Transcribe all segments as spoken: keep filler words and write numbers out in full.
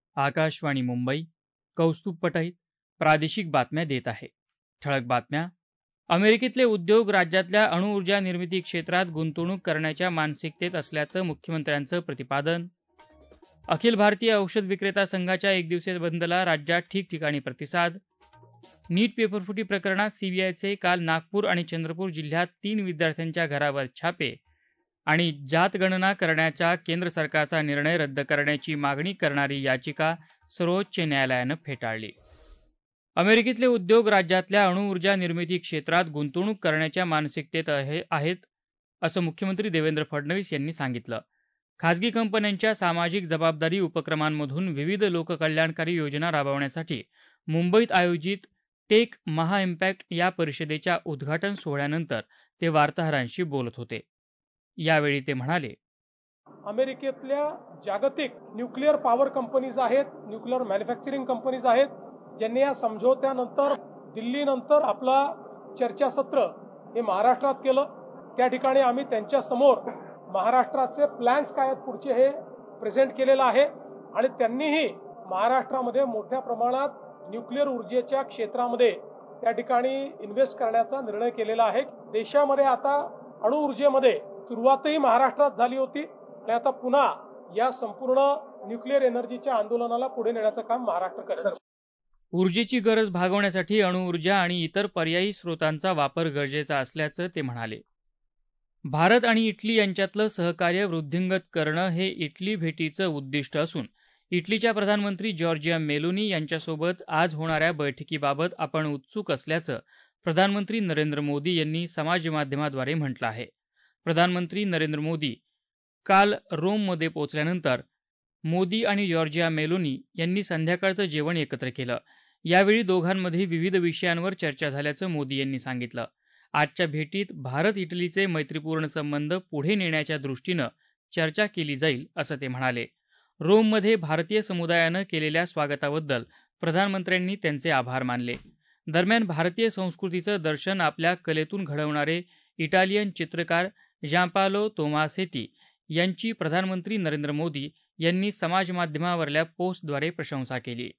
आकाशवाणी मुंबई. कौस्तुभ पटईत प्रादेशिक बातम्या देत आहे. ठळक बातम्या. अमेरिकेतले उद्योग राज्यातल्या अणुऊर्जा निर्मिती क्षेत्रात गुंतवणूक करण्याच्या मानसिकतेत असल्याचं मुख्यमंत्र्यांचं प्रतिपादन. अखिल भारतीय औषध विक्रेता संघाच्या एकदिवसीय बंदला राज्यात ठिकठिकाणी प्रतिसाद. नीट पेपरफुटी प्रकरणात सीबीआयचे काल नागपूर आणि चंद्रपूर जिल्ह्यात तीन विद्यार्थ्यांच्या घरावर छापे आणि जातगणना करण्याचा केंद्र सरकारचा निर्णय रद्द करण्याची मागणी करणारी याचिका सर्वोच्च न्यायालयानं फेटाळली. अमेरिकेतले उद्योग राज्यातल्या अणुऊर्जा निर्मिती क्षेत्रात गुंतवणूक करण्याच्या मानसिकतेत आहेत असं मुख्यमंत्री देवेंद्र फडणवीस यांनी सांगितलं. खासगी कंपन्यांच्या सामाजिक जबाबदारी उपक्रमांमधून विविध लोककल्याणकारी योजना राबवण्यासाठी मुंबईत आयोजित टेक महा इम्पॅक्ट या परिषदेच्या उद्घाटन सोहळ्यानंतर ते वार्ताहरांशी बोलत होते. यावेळी ते म्हणाले, अमेरिकेतल्या जागतिक न्यूक्लिअर पॉवर कंपनीज आहेत, न्यूक्लिअर मॅन्युफॅक्चरिंग कंपनीज आहेत, ज्यांनी या समझोत्यानंतर दिल्लीनंतर आपला चर्चासत्र हे महाराष्ट्रात केलं. त्या ठिकाणी आम्ही त्यांच्या समोर महाराष्ट्राचे प्लॅन्स काय आहेत पुढचे हे प्रेझेंट केलेलं आहे आणि त्यांनीही महाराष्ट्रामध्ये मोठ्या प्रमाणात न्यूक्लिअर ऊर्जेच्या क्षेत्रामध्ये त्या ठिकाणी इन्व्हेस्ट करण्याचा निर्णय केलेला आहे. देशामध्ये आता अणुऊर्जेमध्ये सुरुवातही महाराष्ट्रात झाली होती आणि आता पुन्हा या संपूर्ण न्यूक्लिअर एनर्जीच्या आंदोलनाला पुढे नेण्याचं काम महाराष्ट्र करेल. ऊर्जेची गरज भागवण्यासाठी अणुऊर्जा आणि इतर पर्यायी स्रोतांचा वापर गरजेचा असल्याचं ते म्हणाले. भारत आणि इटली यांच्यातलं सहकार्य वृद्धिंगत करणं हे इटली भेटीचं उद्दिष्ट असून इटलीच्या प्रधानमंत्री जॉर्जिया मेलोनी यांच्यासोबत आज होणाऱ्या बैठकीबाबत आपण उत्सुक असल्याचं प्रधानमंत्री नरेंद्र मोदी यांनी समाजमाध्यमाद्वारे म्हटलं आहे. प्रधानमंत्री नरेंद्र मोदी काल रोममध्ये पोचल्यानंतर मोदी आणि जॉर्जिया मेलोनी यांनी संध्याकाळचं जेवण एकत्र केलं. यावेळी दोघांमध्ये विविध विषयांवर चर्चा झाल्याचं मोदी यांनी सांगितलं. आजच्या भेटीत भारत इटलीचे मैत्रीपूर्ण संबंध पुढे नेण्याच्या दृष्टीनं चर्चा केली जाईल असं ते म्हणाले. रोममध्ये भारतीय समुदायानं केलेल्या स्वागताबद्दल प्रधानमंत्र्यांनी त्यांचे आभार मानले. दरम्यान भारतीय संस्कृतीचं दर्शन आपल्या कलेतून घडवणारे इटालियन चित्रकार जांपालो तोमासेती यांची प्रधानमंत्री नरेंद्र मोदी यांनी समाजमाध्यमावरल्या पोस्टद्वारे प्रशंसा केली.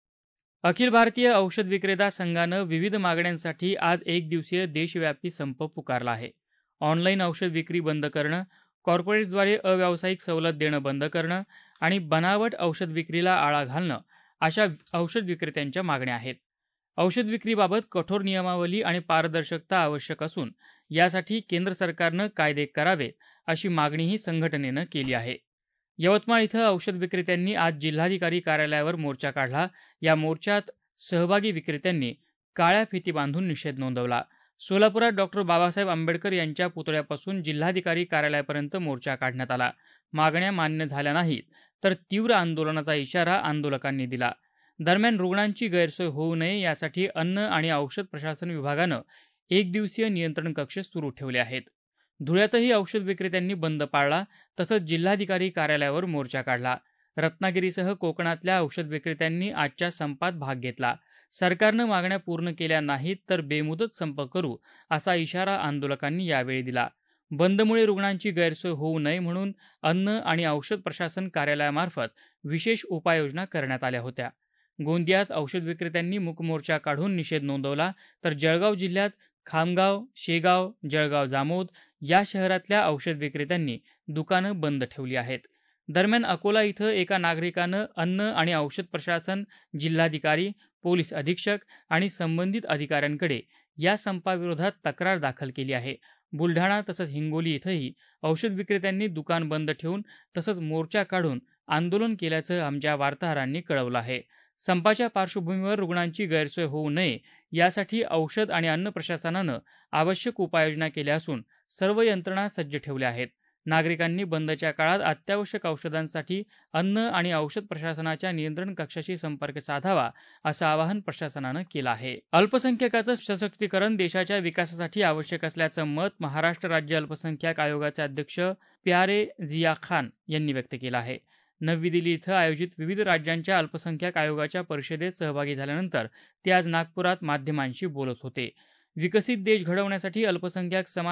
अखिल भारतीय औषध विक्रेता संघानं विविध मागण्यांसाठी आज एक दिवसीय देशव्यापी संप पुकारला आहे. ऑनलाईन औषध विक्री बंद करणं, कॉर्पोरेट्सद्वारे अव्यावसायिक सवलत देणं बंद करणं आणि बनावट औषध विक्रीला आळा घालणं अशा औषध विक्रेत्यांच्या मागण्या आहेत. औषध विक्रीबाबत कठोर नियमावली आणि पारदर्शकता आवश्यक असून यासाठी केंद्र सरकारनं कायदे करावेत अशी मागणीही संघटनेनं केली आहे. यवतमाळ इथं औषध विक्रेत्यांनी आज जिल्हाधिकारी कार्यालयावर मोर्चा काढला. या मोर्चात सहभागी विक्रेत्यांनी काळ्या फिती बांधून निषेध नोंदवला. सोलापुरात डॉक्टर बाबासाहेब आंबेडकर यांच्या पुतळ्यापासून जिल्हाधिकारी कार्यालयापर्यंत मोर्चा काढण्यात आला. मागण्या मान्य झाल्या नाहीत तर तीव्र आंदोलनाचा इशारा आंदोलकांनी दिला. दरम्यान रुग्णांची गैरसोय होऊ नये यासाठी अन्न आणि औषध प्रशासन विभागानं एक दिवसीय नियंत्रण कक्ष सुरू ठेवले आहेत. धुळ्यातही औषध विक्रेत्यांनी बंद पाळला तसंच जिल्हाधिकारी कार्यालयावर मोर्चा काढला. रत्नागिरीसह कोकणातल्या औषध विक्रेत्यांनी आजच्या संपात भाग घेतला. सरकारनं मागण्या पूर्ण केल्या नाहीत तर बेमुदत संप करू असा इशारा आंदोलकांनी यावेळी दिला. बंदमुळे रुग्णांची गैरसोय होऊ नये म्हणून अन्न आणि औषध प्रशासन कार्यालयामार्फत विशेष उपाययोजना करण्यात आल्या होत्या. गोंदियात औषध विक्रेत्यांनी मूक मोर्चा काढून निषेध नोंदवला तर जळगाव जिल्ह्यात खामगाव, शेगाव, जळगाव जामोद या शहरातल्या औषध विक्रेत्यांनी दुकानं बंद ठेवली आहेत. दरम्यान अकोला इथं एका नागरिकानं अन्न आणि औषध प्रशासन, जिल्हाधिकारी, पोलीस अधीक्षक आणि संबंधित अधिकाऱ्यांकडे या संपाविरोधात तक्रार दाखल केली आहे. बुलढाणा तसंच हिंगोली इथंही औषध विक्रेत्यांनी दुकान बंद ठेवून तसंच मोर्चा काढून आंदोलन केल्याचं आमच्या वार्ताहरांनी कळवलं आहे. संपाच्या पार्श्वभूमीवर रुग्णांची गैरसोय होऊ नये यासाठी औषध आणि अन्न प्रशासनानं आवश्यक उपाययोजना केल्या असून सर्व यंत्रणा सज्ज ठेवल्या आहेत. नागरिकांनी बंदच्या काळात अत्यावश्यक औषधांसाठी अन्न आणि औषध प्रशासनाच्या नियंत्रण कक्षाशी संपर्क साधावा असं आवाहन प्रशासनानं केलं आहे. अल्पसंख्याकांचं सशक्तीकरण देशाच्या विकासासाठी आवश्यक असल्याचं मत महाराष्ट्र राज्य अल्पसंख्याक आयोगाचे अध्यक्ष प्यारे जिया खान यांनी व्यक्त केलं आहे. नवी दिल्ली इथं आयोजित विविध राज्यांच्या अल्पसंख्याक आयोगाच्या परिषदेत सहभागी झाल्यानंतर ते आज नागपुरात माध्यमांशी बोलत होते. विकसित देश घडवण्यासाठी अल्पसंख्याक समाज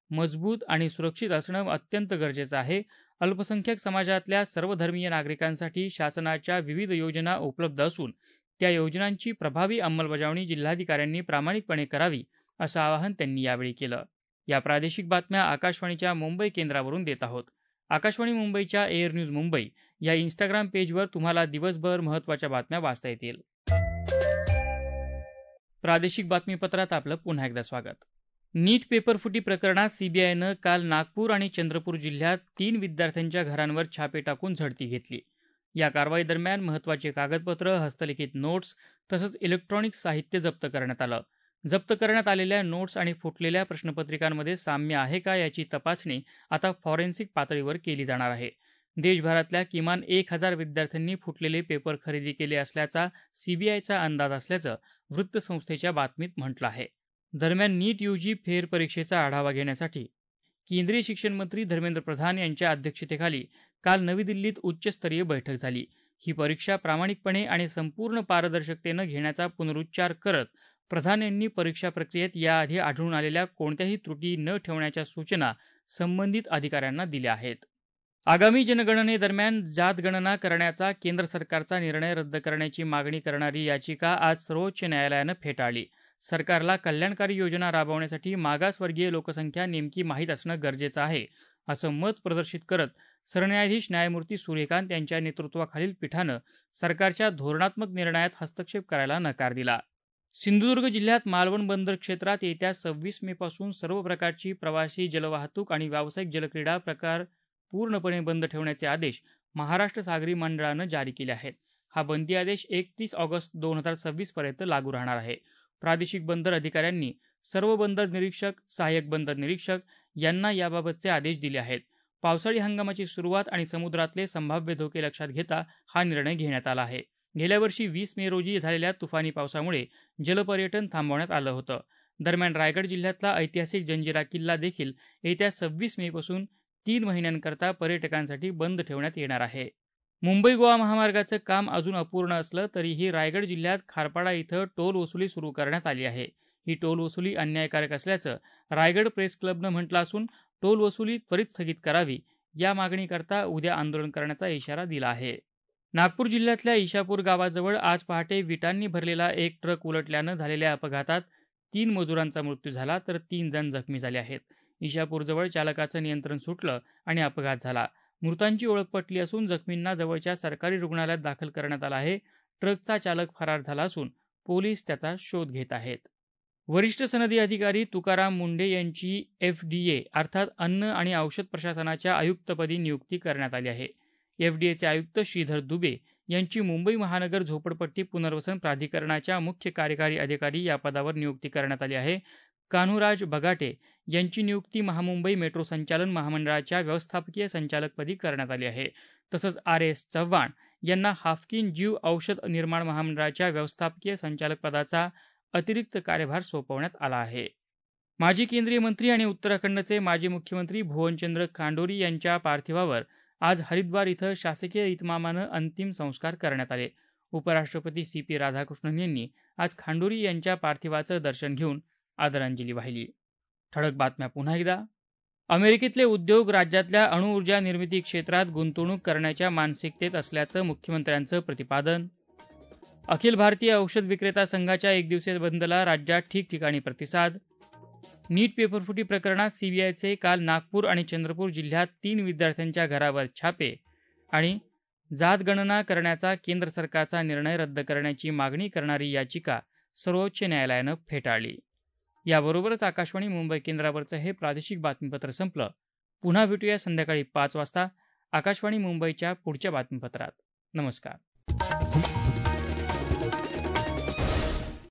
मजबूत आणि सुरक्षित असणं अत्यंत गरजेचं आहे. अल्पसंख्याक समाजातल्या सर्वधर्मीय नागरिकांसाठी शासनाच्या विविध योजना उपलब्ध असून त्या योजनांची प्रभावी अंमलबजावणी जिल्हाधिकाऱ्यांनी प्रामाणिकपणे करावी, असं आवाहन त्यांनी यावेळी केलं. या प्रादेशिक बातम्या आकाशवाणीच्या मुंबई केंद्रावरून देत आहोत. आकाशवाणी मुंबईच्या एअर न्यूज मुंबई या इन्स्टाग्राम पेजवर तुम्हाला दिवसभर महत्त्वाच्या बातम्या वाचता येतील. प्रादेशिक बातमीपत्रात आपलं पुन्हा एकदा स्वागत. नीट पेपरफुटी प्रकरणात सीबीआयनं काल नागपूर आणि चंद्रपूर जिल्ह्यात तीन विद्यार्थ्यांच्या घरांवर छापे टाकून झडती घेतली. या कारवाईदरम्यान महत्त्वाची कागदपत्र, हस्तलिखित नोट्स तसंच इलेक्ट्रॉनिक साहित्य जप्त करण्यात आलं. जप्त करण्यात आलेल्या नोट्स आणि फुटलेल्या प्रश्नपत्रिकांमध्ये साम्य आहे का याची तपासणी आता फॉरेन्सिक पातळीवर केली जाणार आहे. देशभरातल्या किमान एक हजार विद्यार्थ्यांनी फुटलेले पेपर खरेदी केले असल्याचा सीबीआयचा अंदाज असल्याचं वृत्तसंस्थेच्या बातमीत म्हटलं आहे. दरम्यान नीट यूजी फेरपरीक्षेचा आढावा घेण्यासाठी केंद्रीय शिक्षण मंत्री धर्मेंद्र प्रधान यांच्या अध्यक्षतेखाली काल नवी दिल्लीत उच्चस्तरीय बैठक झाली. ही परीक्षा प्रामाणिकपणे आणि संपूर्ण पारदर्शकतेनं घेण्याचा पुनरुच्चार करत प्रधान यांनी परीक्षा प्रक्रियेत याआधी आढळून आलेल्या कोणत्याही त्रुटी न ठेवण्याच्या सूचना संबंधित अधिकाऱ्यांना दिल्या आहेत. आगामी जनगणनेदरम्यान जातगणना करण्याचा केंद्र सरकारचा निर्णय रद्द करण्याची मागणी करणारी याचिका आज सर्वोच्च न्यायालयानं फेटाळली. सरकारला कल्याणकारी योजना राबवण्यासाठी मागासवर्गीय लोकसंख्या नेमकी माहीत असणं गरजेचं आहे, असं मत प्रदर्शित करत सरन्यायाधीश न्यायमूर्ती सूर्यकांत यांच्या नेतृत्वाखालील पीठानं सरकारच्या धोरणात्मक निर्णयात हस्तक्षेप करायला नकार दिला. सिंधुदुर्ग जिल्ह्यात मालवण बंदर क्षेत्रात येत्या सव्वीस मे पासून सर्व प्रकारची प्रवासी जलवाहतूक आणि व्यावसायिक जलक्रीडा प्रकार पूर्णपणे बंद ठेवण्याचे आदेश महाराष्ट्र सागरी मंडळानं जारी केले आहेत. हा बंदी आदेश एकतीस ऑगस्ट दोन हजार सव्वीस पर्यंत लागू राहणार आहे. प्रादेशिक बंदर अधिकाऱ्यांनी सर्व बंदर निरीक्षक, सहाय्यक बंदर निरीक्षक यांना याबाबतचे आदेश दिले आहेत. पावसाळी हंगामाची सुरुवात आणि समुद्रातले संभाव्य धोके लक्षात घेता हा निर्णय घेण्यात आला आहे. गेल्या वर्षी वीस मे रोजी झालेल्या तुफानी पावसामुळे जलपर्यटन थांबवण्यात आलं होतं. दरम्यान रायगड जिल्ह्यातला ऐतिहासिक जंजिरा किल्ला देखील येत्या सव्वीस मे पासून तीन महिन्यांकरता पर्यटकांसाठी बंद ठेवण्यात येणार आहे. मुंबई गोवा महामार्गाचं काम अजून अपूर्ण असलं तरीही रायगड जिल्ह्यात खारपाडा इथं टोल वसुली सुरू करण्यात आली आहे. ही टोल वसुली अन्यायकारक असल्याचं रायगड प्रेस क्लबनं म्हटलं असून टोल वसुली त्वरित स्थगित करावी या मागणीकरता उद्या आंदोलन करण्याचा इशारा दिला आहे. नागपूर जिल्ह्यातल्या ईशापूर गावाजवळ आज पहाटे विटांनी भरलेला एक ट्रक उलटल्यानं झालेल्या अपघातात तीन मजुरांचा मृत्यू झाला तर तीन जण जखमी झाले आहेत. ईशापूरजवळ चालकाचं नियंत्रण सुटलं आणि अपघात झाला. मृतांची ओळख पटली असून जखमींना जवळच्या सरकारी रुग्णालयात दाखल करण्यात आलं आहे. ट्रकचा चालक फरार झाला असून पोलीस त्याचा शोध घेत आहेत. वरिष्ठ सनदी अधिकारी तुकाराम मुंढे यांची एफडीए अर्थात अन्न आणि औषध प्रशासनाच्या आयुक्तपदी नियुक्ती करण्यात आली आहे. एफडीएचे आयुक्त श्रीधर दुबे यांची मुंबई महानगर झोपडपट्टी पुनर्वसन प्राधिकरणाच्या मुख्य कार्यकारी अधिकारी या पदावर नियुक्ती करण्यात आली आहे. कान्हूराज बगाटे यांची नियुक्ती महामुंबई मेट्रो संचालन महामंडळाच्या व्यवस्थापकीय संचालकपदी करण्यात आली आहे. तसंच आर एस चव्हाण यांना हाफकिन जीव औषध निर्माण महामंडळाच्या व्यवस्थापकीय संचालक पदाचा अतिरिक्त कार्यभार सोपवण्यात आला आहे. माजी केंद्रीय मंत्री आणि उत्तराखंडचे माजी मुख्यमंत्री भुवनचंद्र खांडोरी यांच्या पार्थिवावर आज हरिद्वार इथं शासकीय इतमामानं अंतिम संस्कार करण्यात आले. उपराष्ट्रपती सी पी राधाकृष्णन यांनी आज खांडोरी यांच्या पार्थिवाचं दर्शन घेऊन आदरांजली वाहिली. ठळक बातम्या पुन्हा एकदा. अमेरिकेतले उद्योग राज्यातल्या अणुऊर्जा निर्मिती क्षेत्रात गुंतवणूक करण्याच्या मानसिकतेत असल्याचं मुख्यमंत्र्यांचं प्रतिपादन. अखिल भारतीय औषध विक्रेता संघाच्या एक दिवसीय बंदला राज्यात ठिकठिकाणी प्रतिसाद. नीट पेपरफुटी प्रकरणात सीबीआयचे काल नागपूर आणि चंद्रपूर जिल्ह्यात तीन विद्यार्थ्यांच्या घरावर छापे आणि जातगणना करण्याचा केंद्र सरकारचा निर्णय रद्द करण्याची मागणी करणारी याचिका सर्वोच्च न्यायालयानं फेटाळली. याबरोबरच आकाशवाणी मुंबई केंद्रावरचं हे प्रादेशिक बातमीपत्र संपलं. पुन्हा भेटूया संध्याकाळी पाच वाजता आकाशवाणी मुंबईच्या पुढच्या बातमीपत्रात. नमस्कार.